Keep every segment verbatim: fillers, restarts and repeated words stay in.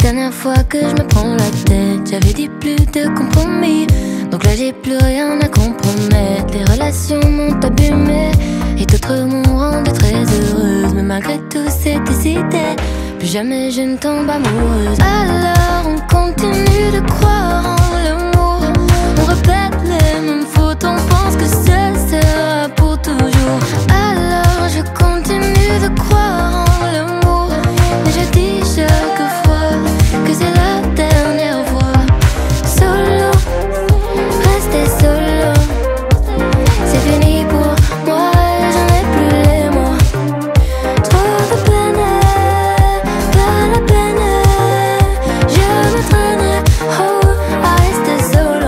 dernière fois que je me prends la tête, j'avais dit plus de compromis. Donc là j'ai plus rien à compromettre. Les relations m'ont abîmée et d'autres m'ont rendue très heureuse. Mais malgré tout c'est décidé, plus jamais je ne tombe amoureuse. Alors on continue de croire en l'amour, on répète les mêmes fautes, on pense que ce sera pour toujours. Alors je continue de croire en l'amour, mais je dis chaque fois que c'est la dernière fois. Solo, rester solo, c'est fini pour moi, j'en ai plus les mots. Trop de peine, pas la peine, je me traîne, oh, à rester solo.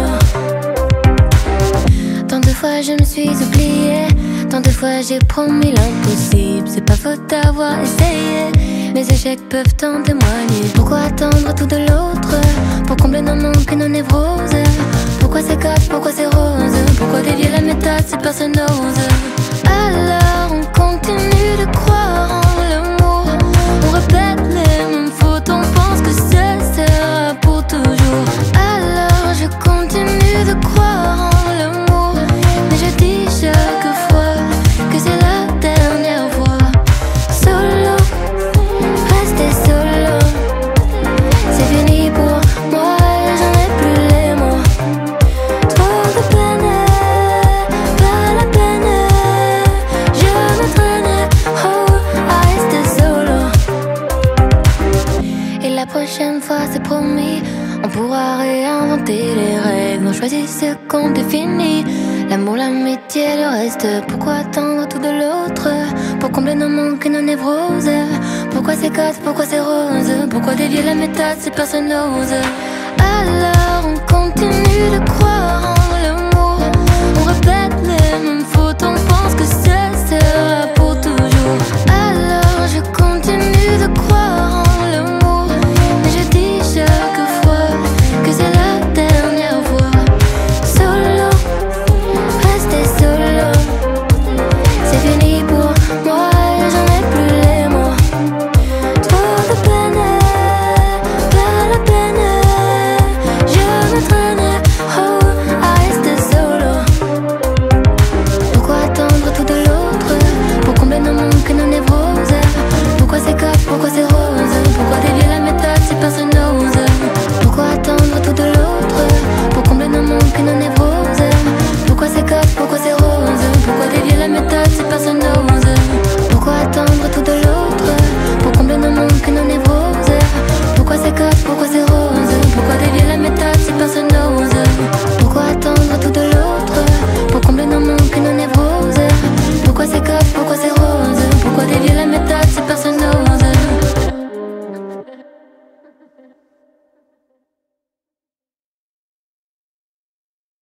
Tant de fois je me suis oubliée, tant de fois j'ai promis l'impossible. C'est pas faute d'avoir essayé, mes échecs peuvent en témoigner. Pourquoi attendre tout de l'autre pour combler nos manques et nos névroses? Pourquoi c'est casse, pourquoi c'est rose? Pourquoi dévier la méthode si personne n'ose? Alors on continue de croire en l'amour, on répète les mêmes fautes, on pense que ce sera pour toujours. Alors je continue de croire en l'amour, mais je dis chaque fois que c'est la dernière fois. Solo, rester solo, c'est fini pour moi, j'en ai plus les mots. Trop de peine, pas la peine, je me traîne, oh, à rester solo. Et la prochaine fois c'est promis, on pourra réinventer les règles, on choisit ce qu'on définit. L'amour, l'amitié, le reste. Pourquoi attendre tout de l'autre pour combler nos manques et nos névroses? Pourquoi c'est casse, pourquoi c'est rose? Pourquoi dévier la méthode si personne n'ose? Alors on continue de croire en l'amour, on répète les mêmes fautes, on pense que ce sera pour toujours. Alors je continue de croire en l'amour, mais je dis chaque fois que c'est la dernière fois. Solo, rester solo, c'est fini pour moi, j'en ai plus les mots. Trop de peine, pas la peine, je me traîne, oh, à rester solo. Pourquoi attendre tout de l'autre pour combler nos manques et nos névroses? Pourquoi c'est casse, pourquoi c'est rose? Pourquoi dévier la méthode si personne n'ose? Pourquoi attendre tout de l'autre pour combler nos manques et nos névroses? Pourquoi c'est casse, pourquoi c'est rose? Pourquoi dévier la méthode si personne n'ose? Pourquoi attendre tout de l'autre pour combler nos manques et nos névroses? Pourquoi c'est casse, pourquoi c'est rose? Pourquoi dévier la méthode si personne n'ose? Pourquoi attendre tout de l'autre pour combler nos manques et nos névroses? Pourquoi c'est casse, pourquoi c'est rose? Pourquoi dévier la méthode?